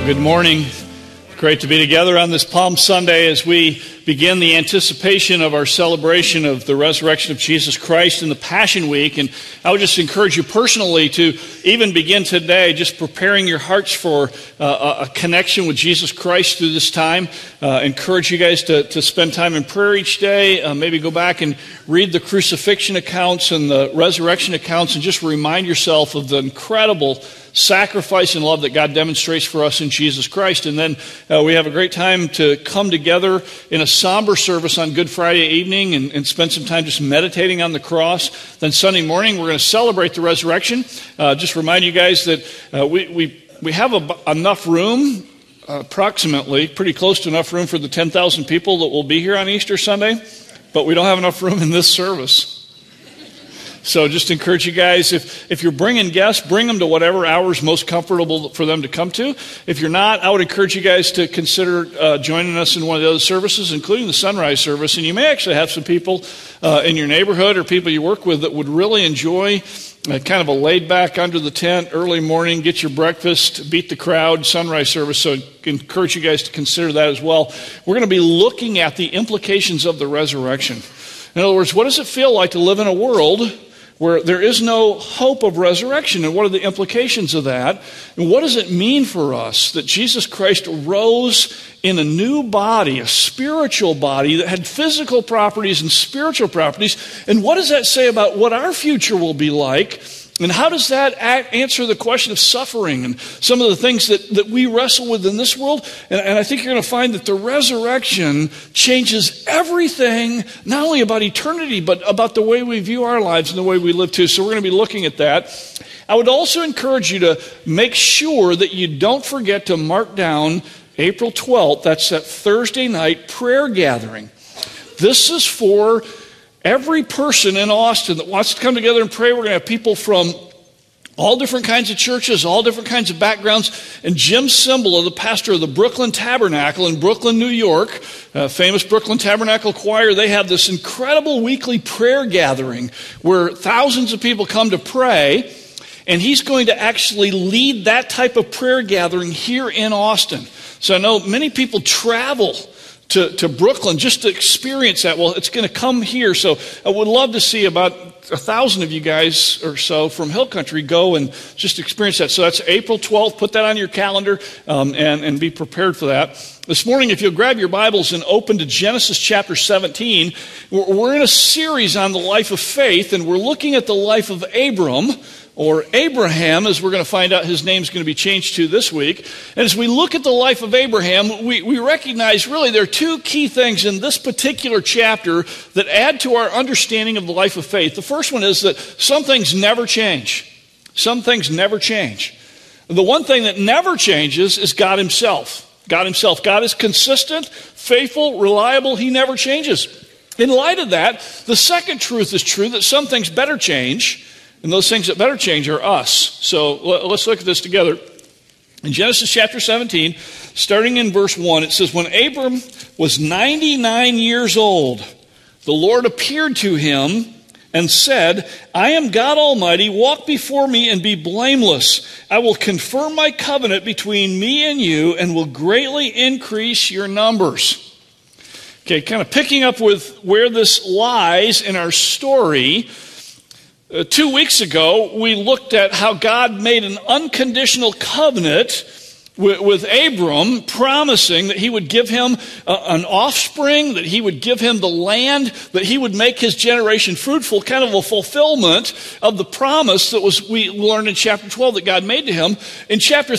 Good morning. Great to be together on this Palm Sunday as we begin the anticipation of our celebration of the resurrection of Jesus Christ in the Passion Week. And I would just encourage you personally to even begin today just preparing your hearts for a connection with Jesus Christ through this time. Encourage you guys to spend time in prayer each day. Maybe go back and read the crucifixion accounts and the resurrection accounts and just remind yourself of the incredible sacrifice and love that God demonstrates for us in Jesus Christ. And then we have a great time to come together in a somber service on Good Friday evening and spend some time just meditating on the cross. Then Sunday morning, we're going to celebrate the resurrection. Just remind you guys that we have enough room, approximately, pretty close to enough room for the 10,000 people that will be here on Easter Sunday, but we don't have enough room in this service. So just encourage you guys, if you're bringing guests, bring them to whatever hour is most comfortable for them to come to. If you're not, I would encourage you guys to consider joining us in one of the other services, including the sunrise service. And you may actually have some people in your neighborhood or people you work with that would really enjoy kind of a laid-back under the tent, early morning, get your breakfast, beat the crowd, sunrise service. So I encourage you guys to consider that as well. We're going to be looking at the implications of the resurrection. In other words, what does it feel like to live in a world where there is no hope of resurrection, and what are the implications of that? And what does it mean for us that Jesus Christ rose in a new body, a spiritual body that had physical properties and spiritual properties? And what does that say about what our future will be like? And how does that answer the question of suffering and some of the things that we wrestle with in this world? And I think you're going to find that the resurrection changes everything, not only about eternity, but about the way we view our lives and the way we live too. So we're going to be looking at that. I would also encourage you to make sure that you don't forget to mark down April 12th. That's that Thursday night prayer gathering. This is for every person in Austin that wants to come together and pray. We're going to have people from all different kinds of churches, all different kinds of backgrounds. And Jim Cymbala, the pastor of the Brooklyn Tabernacle in Brooklyn, New York, famous Brooklyn Tabernacle Choir, they have this incredible weekly prayer gathering where thousands of people come to pray. And he's going to actually lead that type of prayer gathering here in Austin. So I know many people travel to Brooklyn just to experience that. Well, it's going to come here. So I would love to see about 1,000 of you guys or so from Hill Country go and just experience that. So that's April 12th. Put that on your calendar and be prepared for that. This morning, if you'll grab your Bibles and open to Genesis chapter 17, we're in a series on the life of faith, and we're looking at the life of Abram, or Abraham, as we're going to find out his name's going to be changed to this week. And as we look at the life of Abraham, we recognize really there are two key things in this particular chapter that add to our understanding of the life of faith. The first one is that some things never change. Some things never change. The one thing that never changes is God himself. God himself. God is consistent, faithful, reliable. He never changes. In light of that, the second truth is true, that some things better change. And those things that better change are us. So let's look at this together. In Genesis chapter 17, starting in verse 1, it says, "When Abram was 99 years old, the Lord appeared to him and said, 'I am God Almighty, walk before me and be blameless. I will confirm my covenant between me and you and will greatly increase your numbers.'" Okay, kind of picking up with where this lies in our story. 2 weeks ago, we looked at how God made an unconditional covenant with Abram, promising that he would give him an offspring, that he would give him the land, that he would make his generation fruitful, kind of a fulfillment of the promise that we learned in chapter 12 that God made to him. In chapter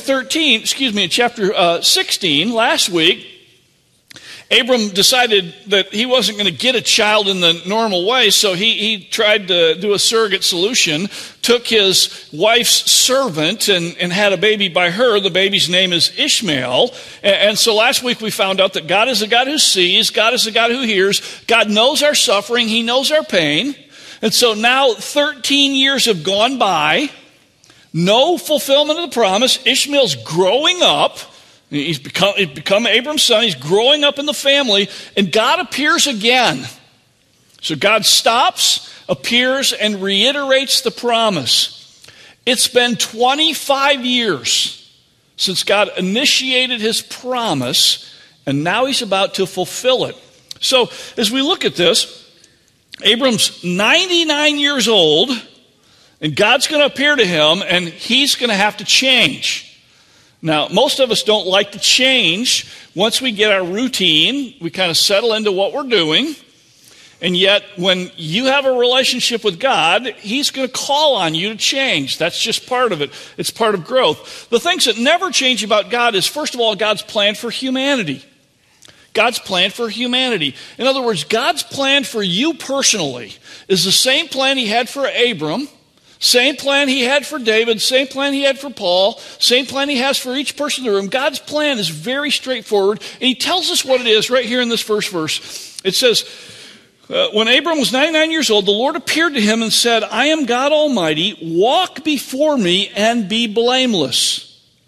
16, last week, Abram decided that he wasn't going to get a child in the normal way, so he tried to do a surrogate solution, took his wife's servant and had a baby by her. The baby's name is Ishmael. And so last week we found out that God is a God who sees, God is a God who hears, God knows our suffering, he knows our pain. And so now 13 years have gone by, no fulfillment of the promise. Ishmael's growing up. He's become Abram's son. He's growing up in the family, and God appears again. So God stops, appears, and reiterates the promise. It's been 25 years since God initiated his promise, and now he's about to fulfill it. So as we look at this, Abram's 99 years old, and God's going to appear to him, and he's going to have to change. Now, most of us don't like to change. Once we get our routine, we kind of settle into what we're doing. And yet, when you have a relationship with God, he's going to call on you to change. That's just part of it. It's part of growth. The things that never change about God is, first of all, God's plan for humanity. God's plan for humanity. In other words, God's plan for you personally is the same plan he had for Abram, same plan he had for David, same plan he had for Paul, same plan he has for each person in the room. God's plan is very straightforward, and he tells us what it is right here in this first verse. It says, when Abram was 99 years old, the Lord appeared to him and said, I am God Almighty, walk before me and be blameless.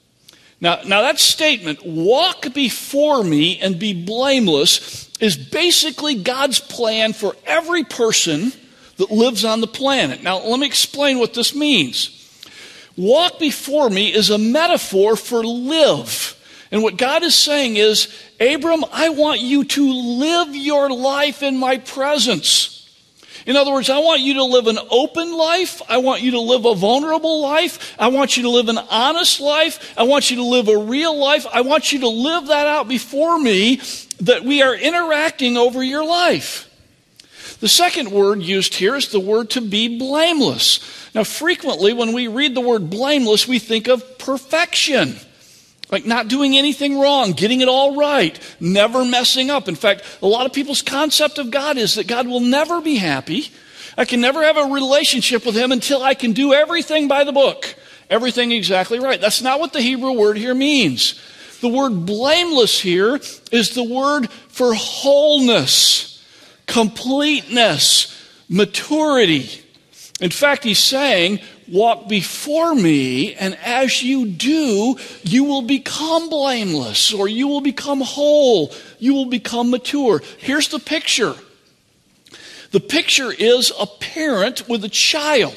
Now that statement, walk before me and be blameless, is basically God's plan for every person that lives on the planet. Now, let me explain what this means. Walk before me is a metaphor for live. And what God is saying is, Abram, I want you to live your life in my presence. In other words, I want you to live an open life. I want you to live a vulnerable life. I want you to live an honest life. I want you to live a real life. I want you to live that out before me, that we are interacting over your life. The second word used here is the word to be blameless. Now, frequently when we read the word blameless, we think of perfection. Like not doing anything wrong, getting it all right, never messing up. In fact, a lot of people's concept of God is that God will never be happy. I can never have a relationship with him until I can do everything by the book, everything exactly right. That's not what the Hebrew word here means. The word blameless here is the word for wholeness, completeness, maturity. In fact, he's saying, walk before me, and as you do, you will become blameless, or you will become whole, you will become mature. Here's the picture. The picture is a parent with a child.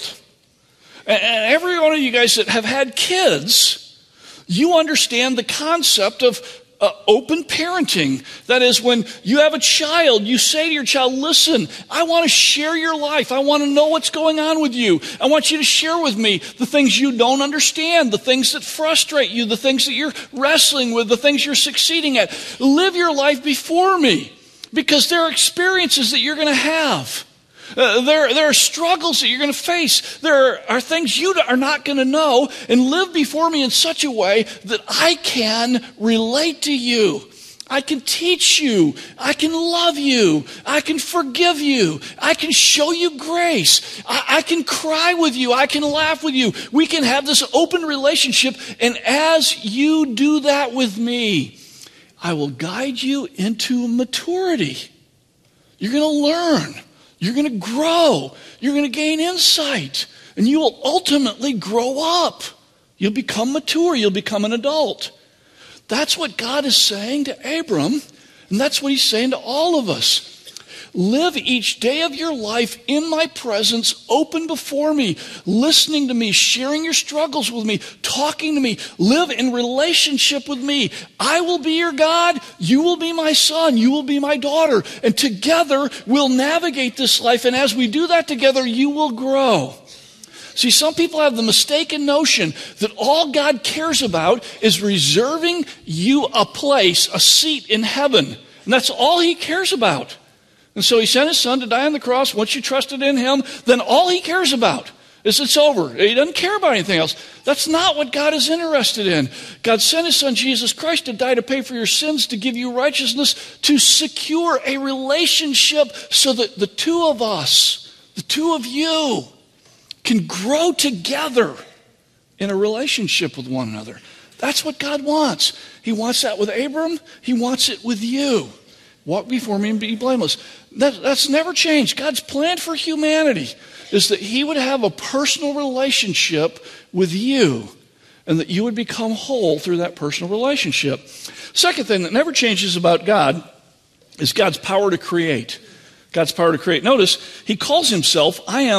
And every one of you guys that have had kids, you understand the concept of open parenting. That is, when you have a child, you say to your child, listen, I want to share your life. I want to know what's going on with you. I want you to share with me the things you don't understand, the things that frustrate you, the things that you're wrestling with, the things you're succeeding at. Live your life before me, because there are experiences that you're going to have. There are struggles that you're going to face. There are things you are not going to know, and live before me in such a way that I can relate to you. I can teach you. I can love you. I can forgive you. I can show you grace. I can cry with you. I can laugh with you. We can have this open relationship, and as you do that with me, I will guide you into maturity. You're going to learn. You're going to grow. You're going to gain insight. And you will ultimately grow up. You'll become mature. You'll become an adult. That's what God is saying to Abram. And that's what he's saying to all of us. Live each day of your life in my presence, open before me, listening to me, sharing your struggles with me, talking to me. Live in relationship with me. I will be your God. You will be my son. You will be my daughter. And together we'll navigate this life. And as we do that together, you will grow. See, some people have the mistaken notion that all God cares about is reserving you a place, a seat in heaven. And that's all he cares about. And so he sent his son to die on the cross. Once you trusted in him, then all he cares about is it's over. He doesn't care about anything else. That's not what God is interested in. God sent his son Jesus Christ to die to pay for your sins, to give you righteousness, to secure a relationship so that the two of us, the two of you, can grow together in a relationship with one another. That's what God wants. He wants that with Abram. He wants it with you. Walk before me and be blameless. That's never changed. God's plan for humanity is that he would have a personal relationship with you, and that you would become whole through that personal relationship. Second thing that never changes about God is God's power to create. God's power to create. Notice, he calls himself, I am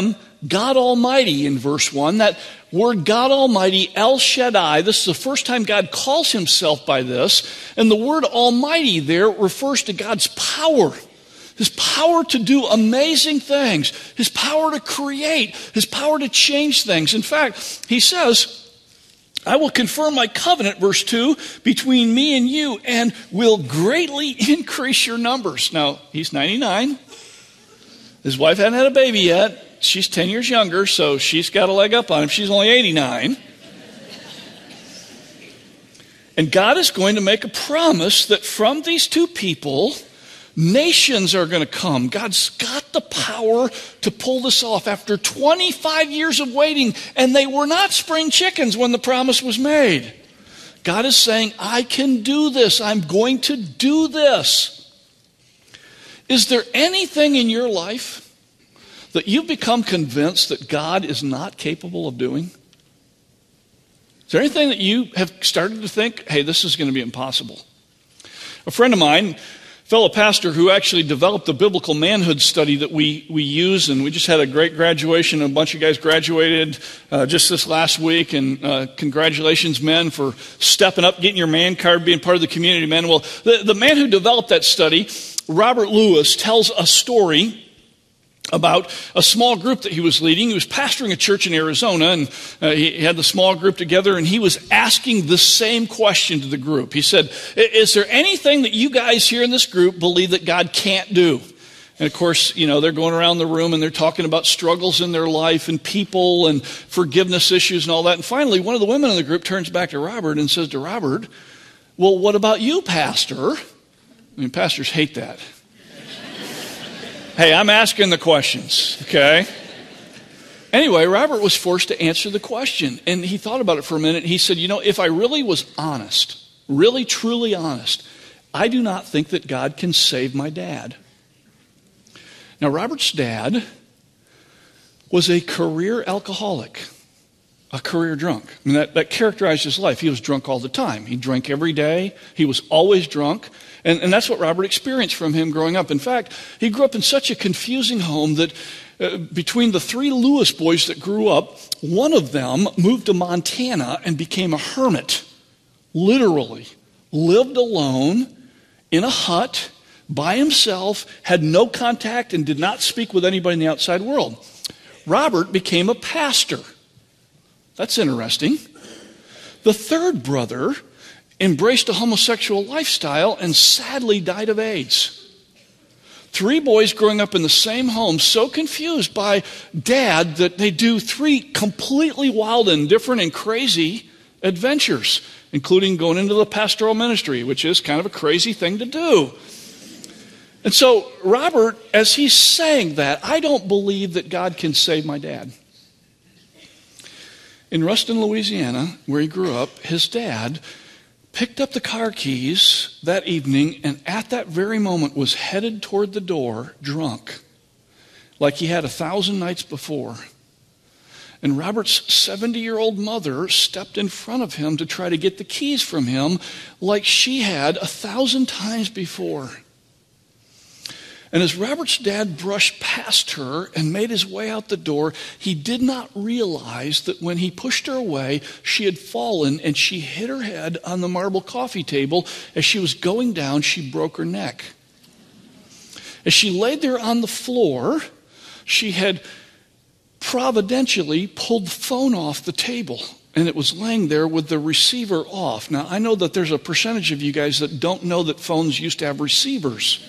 God Almighty in verse 1. That word God Almighty, El Shaddai, this is the first time God calls himself by this. And the word Almighty there refers to God's power. His power to do amazing things. His power to create. His power to change things. In fact, he says, I will confirm my covenant, verse 2, between me and you, and will greatly increase your numbers. Now, he's 99. His wife hadn't had a baby yet. She's 10 years younger, so she's got a leg up on him. She's only 89. And God is going to make a promise that from these two people, nations are going to come. God's got the power to pull this off after 25 years of waiting, and they were not spring chickens when the promise was made. God is saying, I can do this. I'm going to do this. Is there anything in your life that you've become convinced that God is not capable of doing? Is there anything that you have started to think, hey, this is going to be impossible? A friend of mine, fellow pastor who actually developed the biblical manhood study that we use, and we just had a great graduation. A bunch of guys graduated just this last week, and congratulations, men, for stepping up, getting your man card, being part of the community, men. Well, the man who developed that study, Robert Lewis, tells a story about a small group that he was leading. He was pastoring a church in Arizona, and he had the small group together, and he was asking the same question to the group. He said, is there anything that you guys here in this group believe that God can't do? And of course, you know, they're going around the room and they're talking about struggles in their life and people and forgiveness issues and all that. And finally, one of the women in the group turns back to Robert and says to Robert, well, what about you, Pastor? I mean, pastors hate that. Hey, I'm asking the questions, okay? Anyway, Robert was forced to answer the question, and he thought about it for a minute. He said, you know, if I really was honest, really, truly honest, I do not think that God can save my dad. Now, Robert's dad was a career alcoholic, a career drunk. I mean, that characterized his life. He was drunk all the time. He drank every day. He was always drunk. And that's what Robert experienced from him growing up. In fact, he grew up in such a confusing home that between the three Lewis boys that grew up, one of them moved to Montana and became a hermit. Literally. Lived alone in a hut by himself, had no contact, and did not speak with anybody in the outside world. Robert became a pastor. That's interesting. The third brother embraced a homosexual lifestyle and sadly died of AIDS. Three boys growing up in the same home, so confused by dad that they do three completely wild and different and crazy adventures, including going into the pastoral ministry, which is kind of a crazy thing to do. And so Robert, as he's saying that, I don't believe that God can save my dad. In Ruston, Louisiana, where he grew up, his dad picked up the car keys that evening and at that very moment was headed toward the door drunk, like he had 1,000 nights before. And Robert's 70-year-old mother stepped in front of him to try to get the keys from him like she had 1,000 times before. And as Robert's dad brushed past her and made his way out the door, he did not realize that when he pushed her away, she had fallen and she hit her head on the marble coffee table. As she was going down, she broke her neck. As she laid there on the floor, she had providentially pulled the phone off the table, and it was laying there with the receiver off. Now, I know that there's a percentage of you guys that don't know that phones used to have receivers.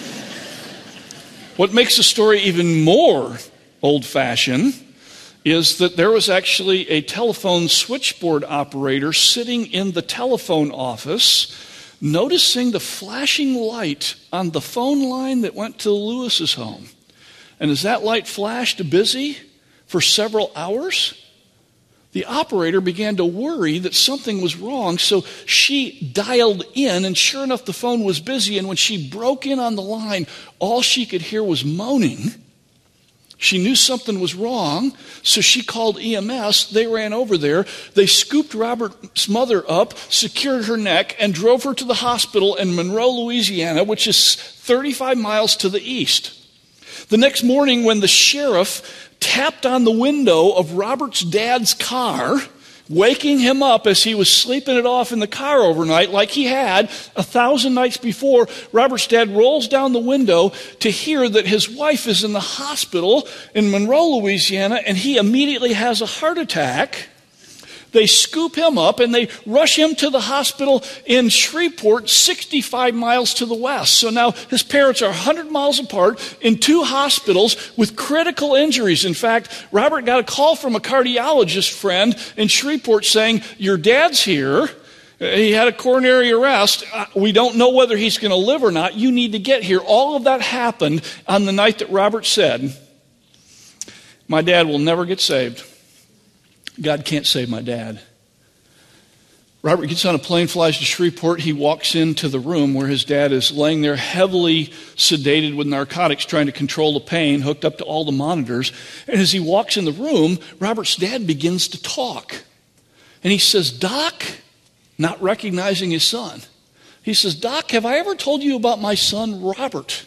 What makes the story even more old-fashioned is that there was actually a telephone switchboard operator sitting in the telephone office, noticing the flashing light on the phone line that went to Lewis's home. And as that light flashed busy for several hours, the operator began to worry that something was wrong, so she dialed in, and sure enough, the phone was busy, and when she broke in on the line, all she could hear was moaning. She knew something was wrong, so she called EMS. They ran over there. They scooped Robert's mother up, secured her neck, and drove her to the hospital in Monroe, Louisiana, which is 35 miles to the east. The next morning, when the sheriff tapped on the window of Robert's dad's car, waking him up as he was sleeping it off in the car overnight like he had 1,000 nights before, Robert's dad rolls down the window to hear that his wife is in the hospital in Monroe, Louisiana, and he immediately has a heart attack. They scoop him up and they rush him to the hospital in Shreveport, 65 miles to the west. So now his parents are 100 miles apart in two hospitals with critical injuries. In fact, Robert got a call from a cardiologist friend in Shreveport saying, "Your dad's here. He had a coronary arrest. We don't know whether he's going to live or not. You need to get here." All of that happened on the night that Robert said, "My dad will never get saved. God can't save my dad." Robert gets on a plane, flies to Shreveport. He walks into the room where his dad is laying there, heavily sedated with narcotics, trying to control the pain, hooked up to all the monitors. And as he walks in the room, Robert's dad begins to talk. And he says, "Doc," not recognizing his son, he says, "Doc, have I ever told you about my son, Robert?"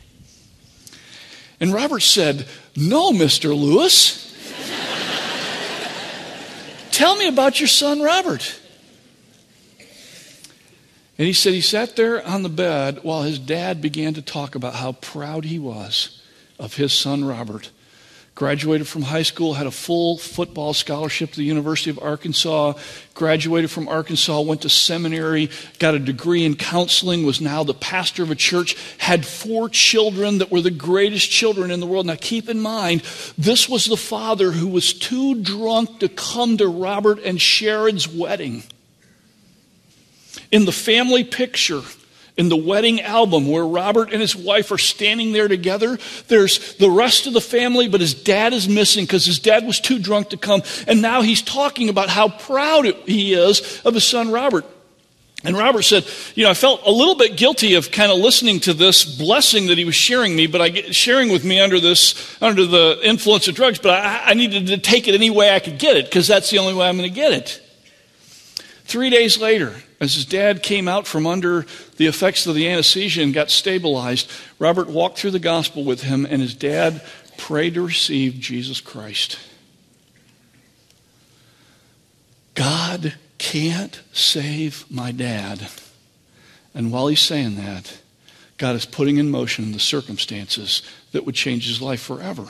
And Robert said, "No, Mr. Lewis. Tell me about your son, Robert." And he said he sat there on the bed while his dad began to talk about how proud he was of his son, Robert. Graduated from high school, had a full football scholarship to the University of Arkansas, graduated from Arkansas, went to seminary, got a degree in counseling, was now the pastor of a church, had 4 children that were the greatest children in the world. Now keep in mind, this was the father who was too drunk to come to Robert and Sharon's wedding. In the family picture, in the wedding album where Robert and his wife are standing there together, there's the rest of the family, but his dad is missing because his dad was too drunk to come. And now he's talking about how proud he is of his son Robert. And Robert said, I felt a little bit guilty of kind of listening to this blessing that he was sharing with me under the influence of drugs, but I needed to take it any way I could get it because that's the only way I'm going to get it. 3 days later, as his dad came out from under the effects of the anesthesia and got stabilized, Robert walked through the gospel with him, and his dad prayed to receive Jesus Christ. God can't save my dad. And while he's saying that, God is putting in motion the circumstances that would change his life forever.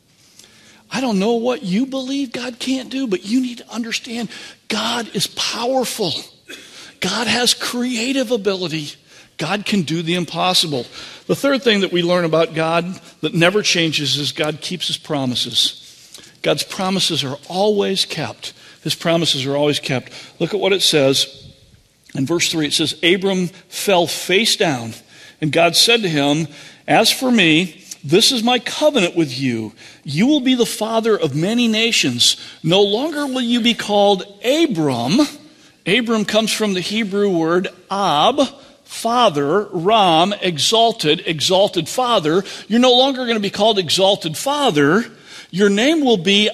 I don't know what you believe God can't do, but you need to understand God is powerful. God has creative ability. God can do the impossible. The third thing that we learn about God that never changes is God keeps his promises. God's promises are always kept. His promises are always kept. Look at what it says. In verse 3, it says, Abram fell face down, and God said to him, "As for me, this is my covenant with you. You will be the father of many nations. No longer will you be called Abram." Abram comes from the Hebrew word Ab, father, Ram, exalted father. You're no longer going to be called exalted father. Your name will be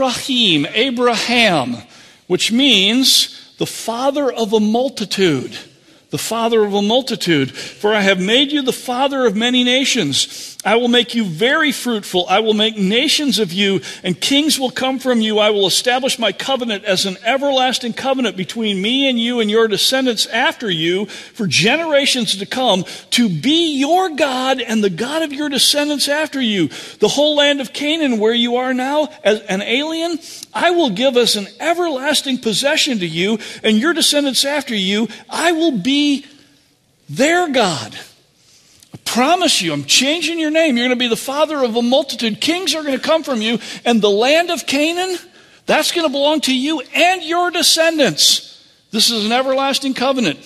Abraham, which means the father of a multitude. The father of a multitude. For I have made you the father of many nations. I will make you very fruitful. I will make nations of you, and kings will come from you. I will establish my covenant as an everlasting covenant between me and you and your descendants after you for generations to come, to be your God and the God of your descendants after you. The whole land of Canaan, where you are now as an alien, I will give as an everlasting possession to you and your descendants after you. I will be their God. I promise you, I'm changing your name. You're going to be the father of a multitude. Kings are going to come from you. And the land of Canaan, that's going to belong to you and your descendants. This is an everlasting covenant.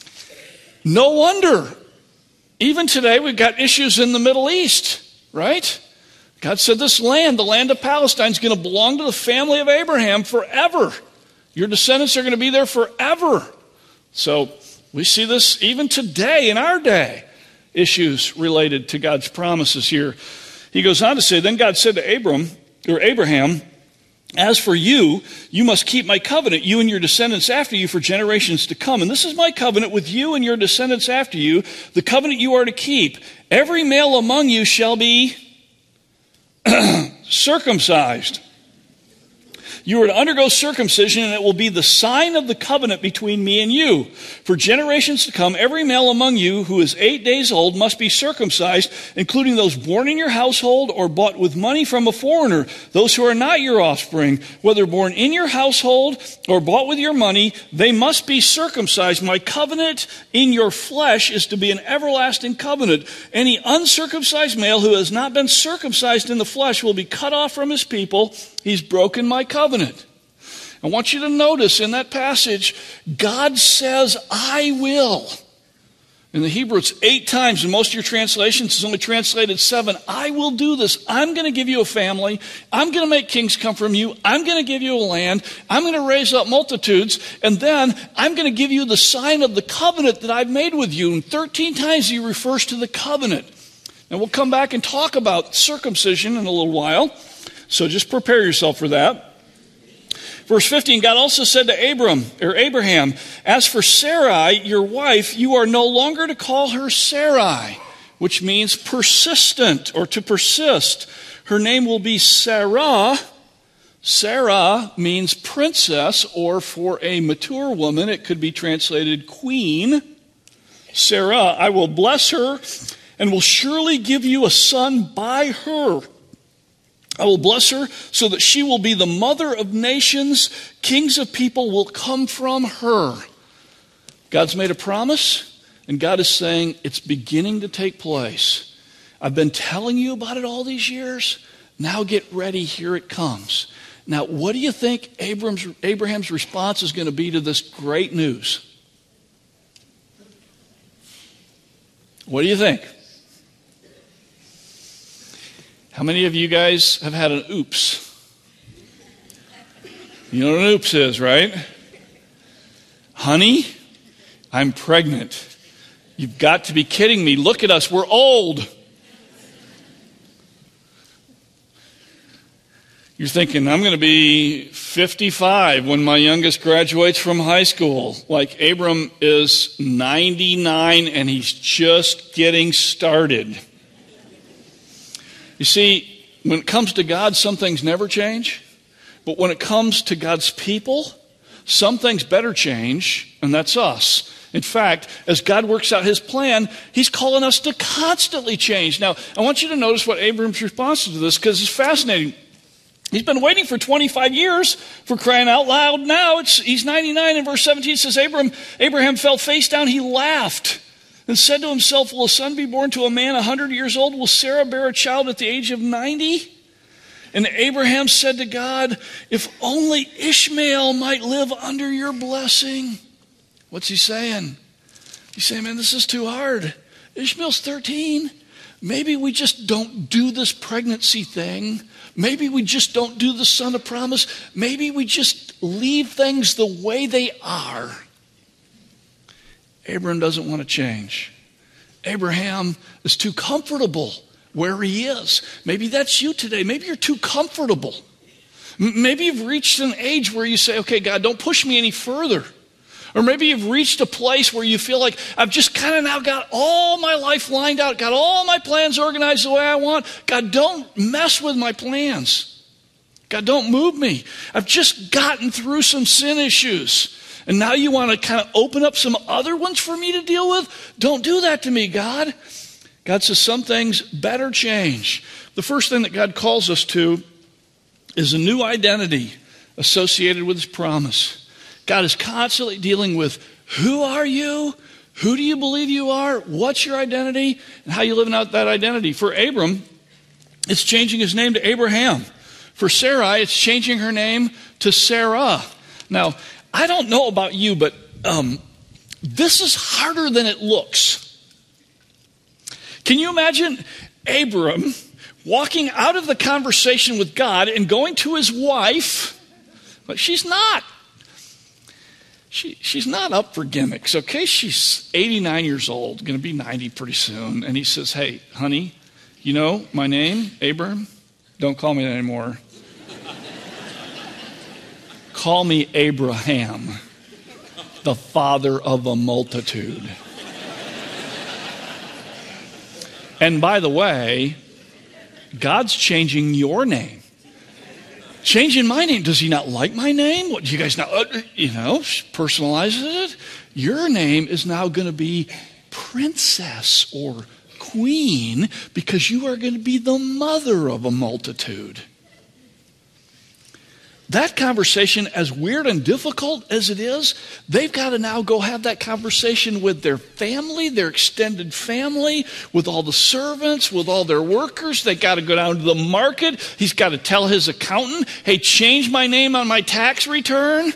No wonder. Even today, we've got issues in the Middle East, right? God said this land, the land of Palestine, is going to belong to the family of Abraham forever. Your descendants are going to be there forever. So we see this even today, in our day, issues related to God's promises here. He goes on to say, then God said to Abraham, "As for you, you must keep my covenant, you and your descendants after you for generations to come. And this is my covenant with you and your descendants after you, the covenant you are to keep. Every male among you shall be circumcised. You are to undergo circumcision, and it will be the sign of the covenant between me and you. For generations to come, every male among you who is 8 days old must be circumcised, including those born in your household or bought with money from a foreigner, those who are not your offspring, whether born in your household or bought with your money, they must be circumcised. My covenant in your flesh is to be an everlasting covenant. Any uncircumcised male who has not been circumcised in the flesh will be cut off from his people. He's broken my covenant. I want you to notice in that passage, God says, I will. In the Hebrew, it's 8 times. In most of your translations, it's only translated 7. I will do this. I'm going to give you a family. I'm going to make kings come from you. I'm going to give you a land. I'm going to raise up multitudes. And then I'm going to give you the sign of the covenant that I've made with you. And 13 times he refers to the covenant. And we'll come back and talk about circumcision in a little while. So just prepare yourself for that. Verse 15, God also said to Abraham, as for Sarai, your wife, you are no longer to call her Sarai, which means persistent or to persist. Her name will be Sarah. Sarah means princess, or for a mature woman, it could be translated queen. Sarah, I will bless her and will surely give you a son by her. I will bless her so that she will be the mother of nations. Kings of people will come from her. God's made a promise, and God is saying it's beginning to take place. I've been telling you about it all these years. Now get ready. Here it comes. Now, what do you think Abraham's response is going to be to this great news? What do you think? How many of you guys have had an oops? You know what an oops is, right? Honey, I'm pregnant. You've got to be kidding me. Look at us. We're old. You're thinking, I'm going to be 55 when my youngest graduates from high school. Like Abram is 99 and he's just getting started. You see, when it comes to God, some things never change. But when it comes to God's people, some things better change, and that's us. In fact, as God works out his plan, he's calling us to constantly change. Now, I want you to notice what Abram's response to this, because it's fascinating. He's been waiting for 25 years for crying out loud. Now he's 99, and verse 17 says, Abraham fell face down, he laughed. And said to himself, will a son be born to a man 100 years old? Will Sarah bear a child at the age of 90? And Abraham said to God, if only Ishmael might live under your blessing. What's he saying? He's saying, man, this is too hard. Ishmael's 13. Maybe we just don't do this pregnancy thing. Maybe we just don't do the son of promise. Maybe we just leave things the way they are. Abraham doesn't want to change. Abraham is too comfortable where he is. Maybe that's you today. Maybe you're too comfortable. Maybe you've reached an age where you say, okay, God, don't push me any further. Or maybe you've reached a place where you feel like I've just kind of now got all my life lined out, got all my plans organized the way I want. God, don't mess with my plans. God, don't move me. I've just gotten through some sin issues. And now you want to kind of open up some other ones for me to deal with? Don't do that to me, God. God says some things better change. The first thing that God calls us to is a new identity associated with his promise. God is constantly dealing with who are you? Who do you believe you are? What's your identity? And how you living out that identity. For Abram, it's changing his name to Abraham. For Sarai, it's changing her name to Sarah. Now, I don't know about you, but this is harder than it looks. Can you imagine Abram walking out of the conversation with God and going to his wife? But she's not up for gimmicks, okay? She's 89 years old, going to be 90 pretty soon. And he says, hey, honey, you know my name, Abram? Don't call me that anymore. Call me Abraham, the father of a multitude. And by the way, God's changing your name. Changing my name. Does he not like my name? What, do you guys not, personalizes it? Your name is now going to be princess or queen because you are going to be the mother of a multitude. That conversation, as weird and difficult as it is, they've got to now go have that conversation with their family, their extended family, with all the servants, with all their workers. They got to go down to the market. He's got to tell his accountant, hey, change my name on my tax return.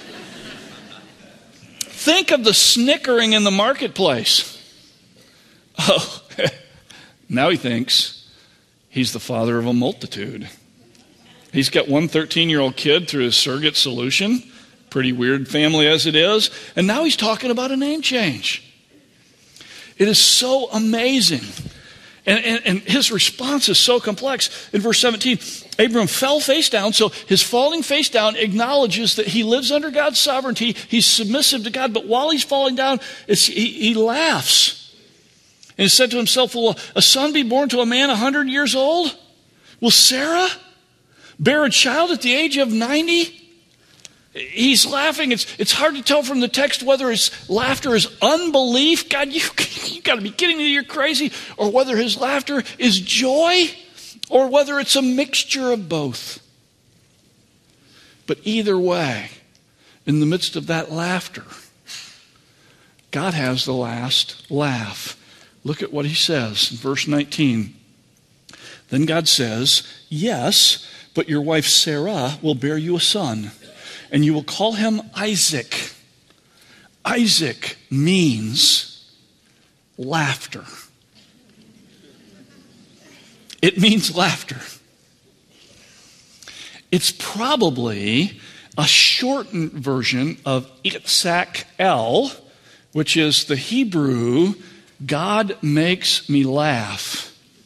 Think of the snickering in the marketplace. Oh, now he thinks he's the father of a multitude. He's got one 13-year-old kid through his surrogate solution, pretty weird family as it is, and now he's talking about a name change. It is so amazing. And his response is so complex. In verse 17, Abram fell face down, so his falling face down acknowledges that he lives under God's sovereignty. He's submissive to God, but while he's falling down, he laughs. And he said to himself, will a son be born to a man 100 years old? Will Sarah bear a child at the age of 90? He's laughing. It's hard to tell from the text whether his laughter is unbelief. God, you got to be kidding me, you're crazy. Or whether his laughter is joy, or whether it's a mixture of both. But either way, in the midst of that laughter, God has the last laugh. Look at what he says in verse 19. Then God says, yes, but your wife Sarah will bear you a son, and you will call him Isaac. Isaac means laughter. It means laughter. It's probably a shortened version of Itzak El, which is the Hebrew, God makes me laugh.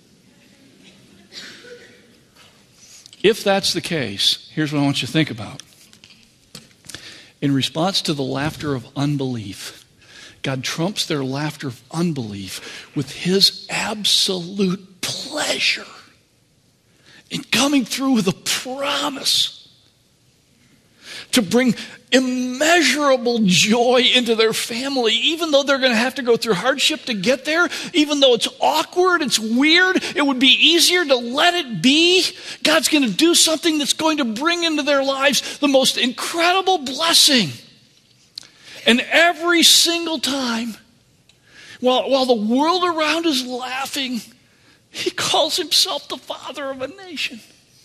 If that's the case, here's what I want you to think about. In response to the laughter of unbelief, God trumps their laughter of unbelief with his absolute pleasure in coming through with a promise to bring immeasurable joy into their family, even though they're going to have to go through hardship to get there, even though it's awkward, it's weird, it would be easier to let it be. God's going to do something that's going to bring into their lives the most incredible blessing. And every single time, while the world around is laughing, he calls himself the father of a nation.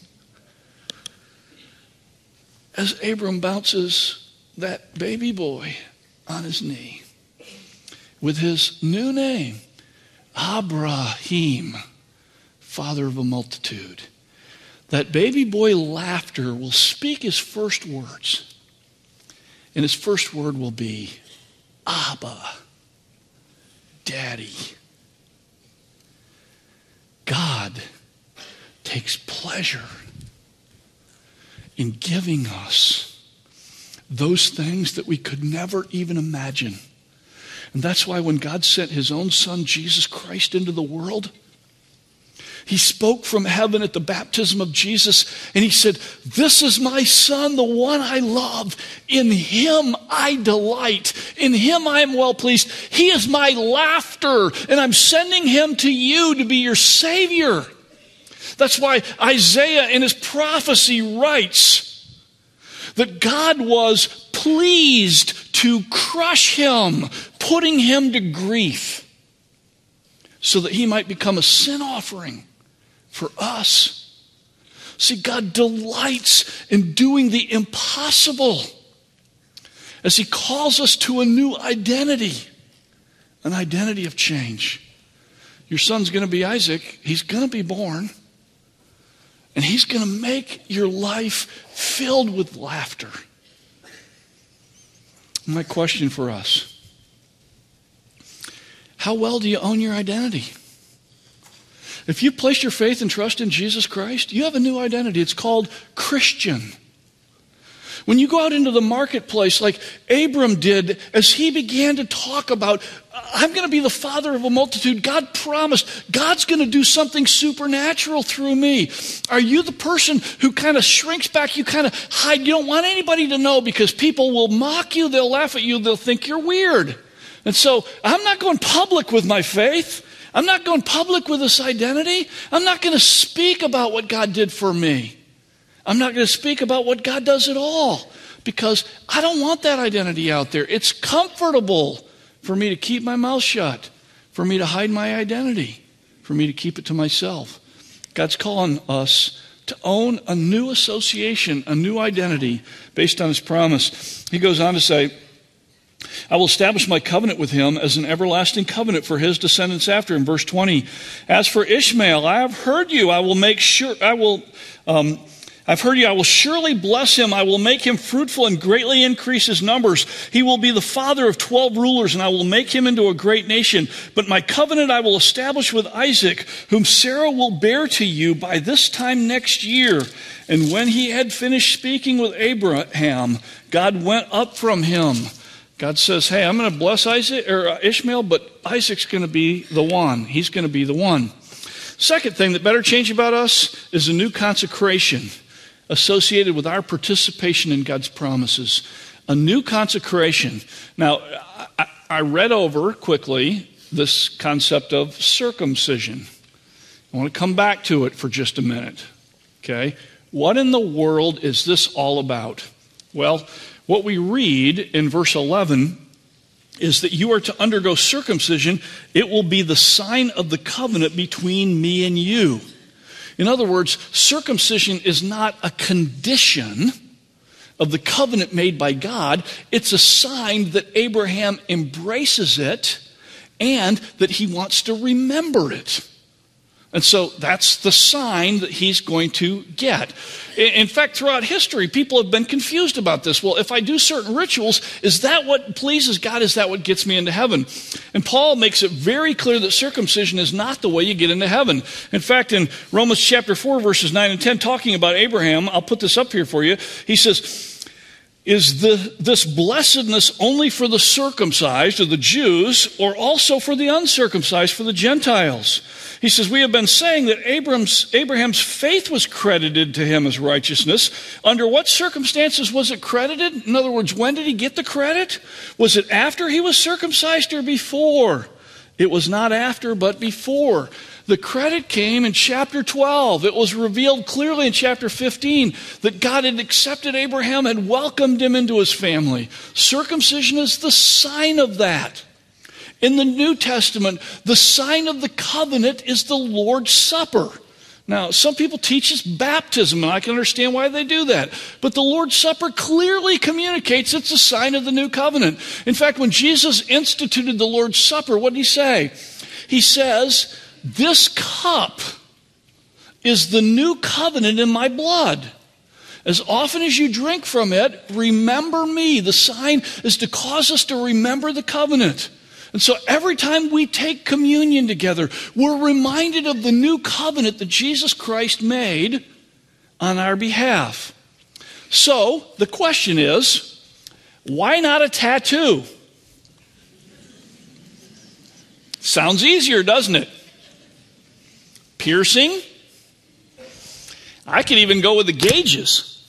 As Abram bounces that baby boy on his knee with his new name, Abraham, father of a multitude, that baby boy laughter will speak his first words. And his first word will be, Abba, Daddy. God takes pleasure in giving us those things that we could never even imagine. And that's why when God sent his own son, Jesus Christ, into the world, he spoke from heaven at the baptism of Jesus, and he said, this is my son, the one I love. In him I delight. In him I am well pleased. He is my laughter, and I'm sending him to you to be your Savior. That's why Isaiah in his prophecy writes that God was pleased to crush him, putting him to grief, so that he might become a sin offering for us. See, God delights in doing the impossible as he calls us to a new identity, an identity of change. Your son's going to be Isaac. He's going to be born. And he's going to make your life filled with laughter. My question for us: how well do you own your identity? If you place your faith and trust in Jesus Christ, you have a new identity. It's called Christian. When you go out into the marketplace like Abram did, as he began to talk about, I'm going to be the father of a multitude, God promised God's going to do something supernatural through me. Are you the person who kind of shrinks back? You kind of hide. You don't want anybody to know because people will mock you. They'll laugh at you. They'll think you're weird. And so I'm not going public with my faith. I'm not going public with this identity. I'm not going to speak about what God did for me. I'm not going to speak about what God does at all because I don't want that identity out there. It's comfortable for me to keep my mouth shut, for me to hide my identity, for me to keep it to myself. God's calling us to own a new association, a new identity based on his promise. He goes on to say, I will establish my covenant with him as an everlasting covenant for his descendants after him. Verse 20, as for Ishmael, I have heard you. I will surely bless him. I will make him fruitful and greatly increase his numbers. He will be the father of 12 rulers, and I will make him into a great nation. But my covenant I will establish with Isaac, whom Sarah will bear to you by this time next year. And when he had finished speaking with Abraham, God went up from him. God says, hey, I'm going to bless Ishmael, but Isaac's going to be the one. He's going to be the one. Second thing that better change about us is a new consecration associated with our participation in God's promises. A new consecration. Now, I read over quickly this concept of circumcision. I want to come back to it for just a minute. Okay? What in the world is this all about? Well, what we read in verse 11 is that you are to undergo circumcision. It will be the sign of the covenant between me and you. In other words, circumcision is not a condition of the covenant made by God. It's a sign that Abraham embraces it and that he wants to remember it. And so that's the sign that he's going to get. In fact, throughout history, people have been confused about this. Well, if I do certain rituals, is that what pleases God? Is that what gets me into heaven? And Paul makes it very clear that circumcision is not the way you get into heaven. In fact, in Romans chapter 4, verses 9 and 10, talking about Abraham, I'll put this up here for you. He says, is this blessedness only for the circumcised or the Jews, or also for the uncircumcised, for the Gentiles? He says, we have been saying that Abraham's faith was credited to him as righteousness. Under what circumstances was it credited? In other words, when did he get the credit? Was it after he was circumcised or before? It was not after, but before. The credit came in chapter 12. It was revealed clearly in chapter 15 that God had accepted Abraham and welcomed him into his family. Circumcision is the sign of that. In the New Testament, the sign of the covenant is the Lord's Supper. Now, some people teach it's baptism, and I can understand why they do that. But the Lord's Supper clearly communicates it's a sign of the new covenant. In fact, when Jesus instituted the Lord's Supper, what did he say? He says, this cup is the new covenant in my blood. As often as you drink from it, remember me. The sign is to cause us to remember the covenant. And so every time we take communion together, we're reminded of the new covenant that Jesus Christ made on our behalf. So the question is, why not a tattoo? Sounds easier, doesn't it? Piercing? I could even go with the gauges.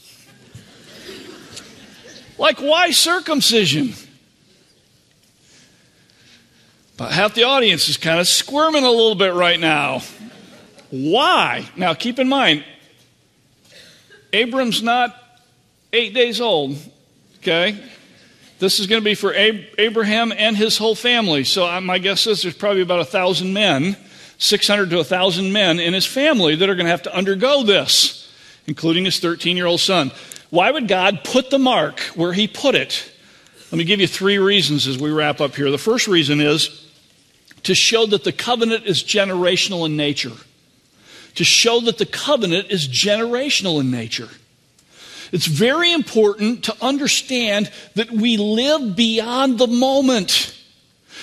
Like, why circumcision? But half the audience is kind of squirming a little bit right now. Why? Now, keep in mind, Abram's not 8 days old, okay? This is going to be for Abraham and his whole family. So my guess is there's probably about 1,000 men, 600 to 1,000 men in his family that are going to have to undergo this, including his 13-year-old son. Why would God put the mark where he put it? Let me give you 3 reasons as we wrap up here. The first reason is to show that the covenant is generational in nature. To show that the covenant is generational in nature. It's very important to understand that we live beyond the moment.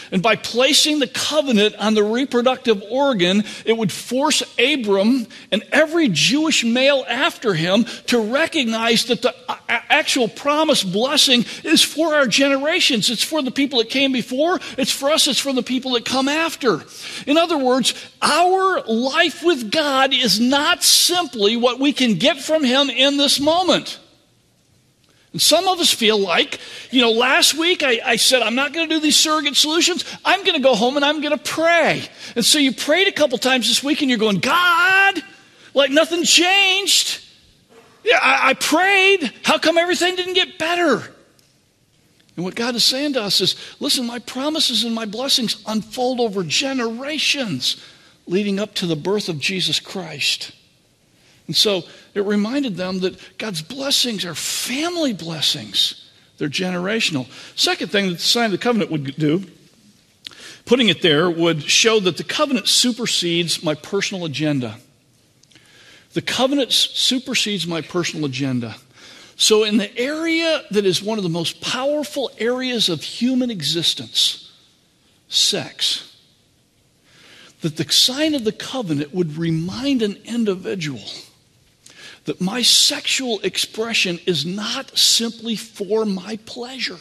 And by placing the covenant on the reproductive organ, it would force Abram and every Jewish male after him to recognize that the actual promised blessing is for our generations. It's for the people that came before. It's for us. It's for the people that come after. In other words, our life with God is not simply what we can get from Him in this moment. And some of us feel like, last week I said, I'm not going to do these surrogate solutions. I'm going to go home and I'm going to pray. And so you prayed a couple times this week and you're going, God, like nothing changed. Yeah, I prayed. How come everything didn't get better? And what God is saying to us is, listen, my promises and my blessings unfold over generations leading up to the birth of Jesus Christ. And so it reminded them that God's blessings are family blessings. They're generational. Second thing that the sign of the covenant would do, putting it there, would show that the covenant supersedes my personal agenda. The covenant supersedes my personal agenda. So in the area that is one of the most powerful areas of human existence, sex, that the sign of the covenant would remind an individual that my sexual expression is not simply for my pleasure.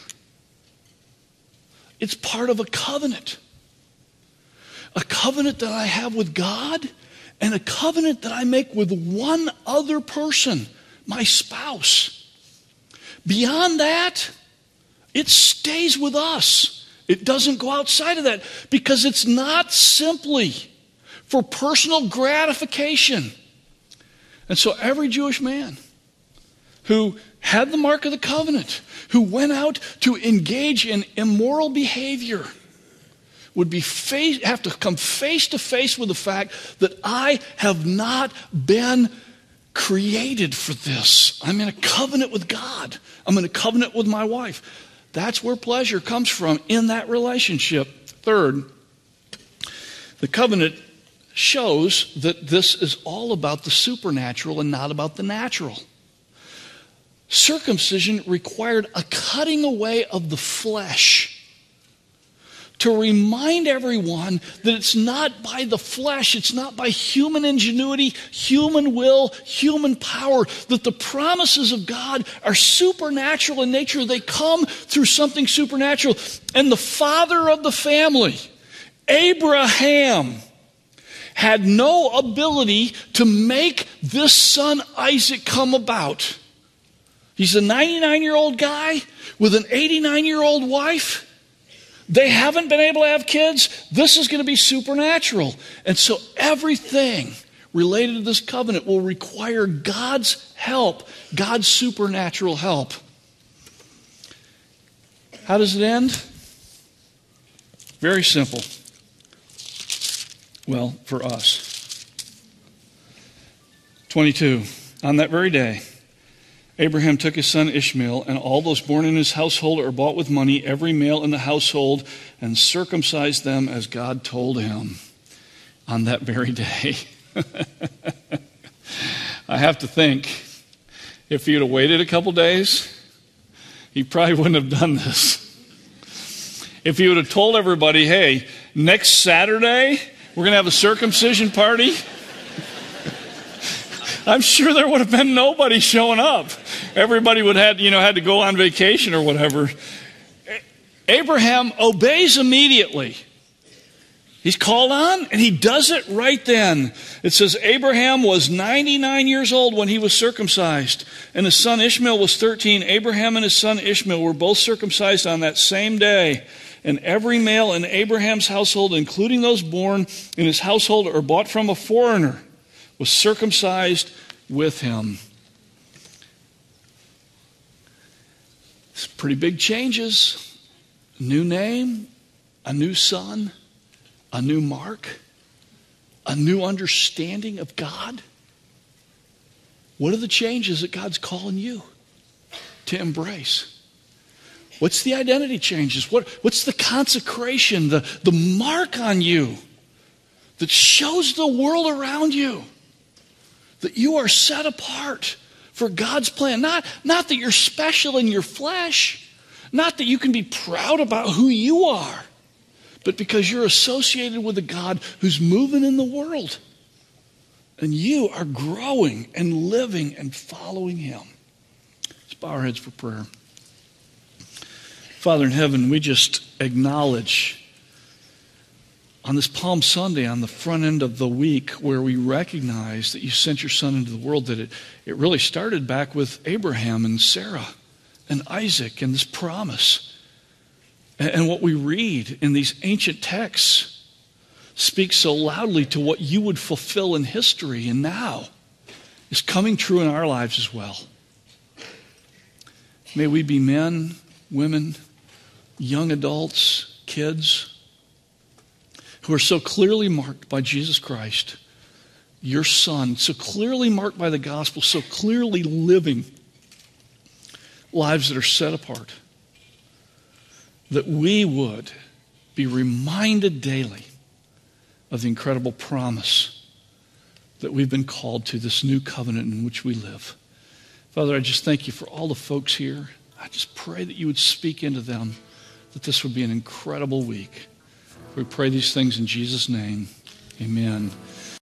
It's part of a covenant. A covenant that I have with God and a covenant that I make with one other person, my spouse. Beyond that, it stays with us. It doesn't go outside of that because it's not simply for personal gratification. And so every Jewish man who had the mark of the covenant, who went out to engage in immoral behavior, would have to come face to face with the fact that I have not been created for this. I'm in a covenant with God. I'm in a covenant with my wife. That's where pleasure comes from in that relationship. Third, the covenant shows that this is all about the supernatural and not about the natural. Circumcision required a cutting away of the flesh to remind everyone that it's not by the flesh, it's not by human ingenuity, human will, human power, that the promises of God are supernatural in nature. They come through something supernatural. And the father of the family, Abraham, had no ability to make this son Isaac come about. He's a 99-year-old guy with an 89-year-old wife. They haven't been able to have kids. This is going to be supernatural. And so everything related to this covenant will require God's help, God's supernatural help. How does it end? Very simple. Well, for us. 22. On that very day, Abraham took his son Ishmael and all those born in his household or bought with money, every male in the household, and circumcised them as God told him. On that very day. I have to think, if he would have waited a couple days, he probably wouldn't have done this. If he would have told everybody, hey, next Saturday, we're going to have a circumcision party, I'm sure there would have been nobody showing up. Everybody would have had to go on vacation or whatever. Abraham obeys immediately. He's called on and he does it right then. It says Abraham was 99 years old when he was circumcised, and his son Ishmael was 13. Abraham and his son Ishmael were both circumcised on that same day. And every male in Abraham's household, including those born in his household or bought from a foreigner, was circumcised with him. It's pretty big changes. A new name, a new son, a new mark, a new understanding of God. What are the changes that God's calling you to embrace? What's the identity changes? What's the consecration, the mark on you that shows the world around you that you are set apart for God's plan? Not that you're special in your flesh, not that you can be proud about who you are, but because you're associated with a God who's moving in the world. And you are growing and living and following him. Let's bow our heads for prayer. Father in heaven, we just acknowledge on this Palm Sunday, on the front end of the week, where we recognize that you sent your son into the world, that it really started back with Abraham and Sarah and Isaac and this promise. And what we read in these ancient texts speaks so loudly to what you would fulfill in history and now is coming true in our lives as well. May we be men, women, young adults, kids, who are so clearly marked by Jesus Christ, your Son, so clearly marked by the gospel, so clearly living lives that are set apart, that we would be reminded daily of the incredible promise that we've been called to, this new covenant in which we live. Father, I just thank you for all the folks here. I just pray that you would speak into them, that this would be an incredible week. We pray these things in Jesus' name. Amen.